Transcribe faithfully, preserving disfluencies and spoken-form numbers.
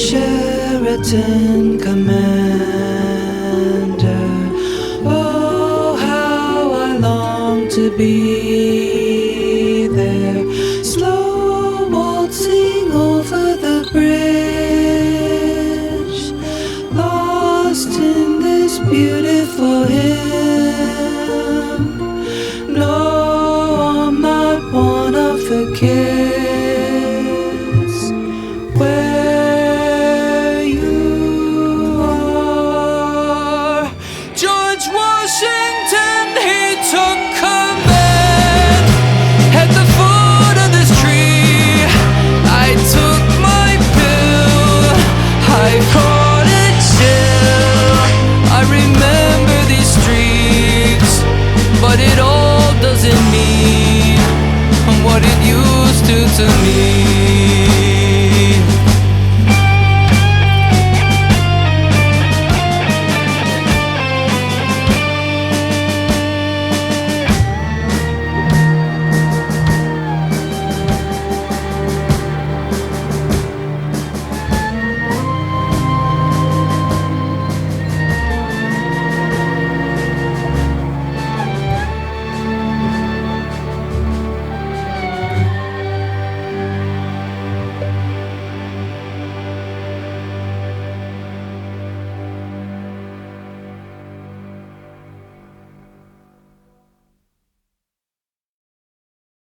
Sheraton commander. Oh, how I long to be there, slow waltzing over the bridge, lost in this beautiful hymn. No, I'm not one of the kids.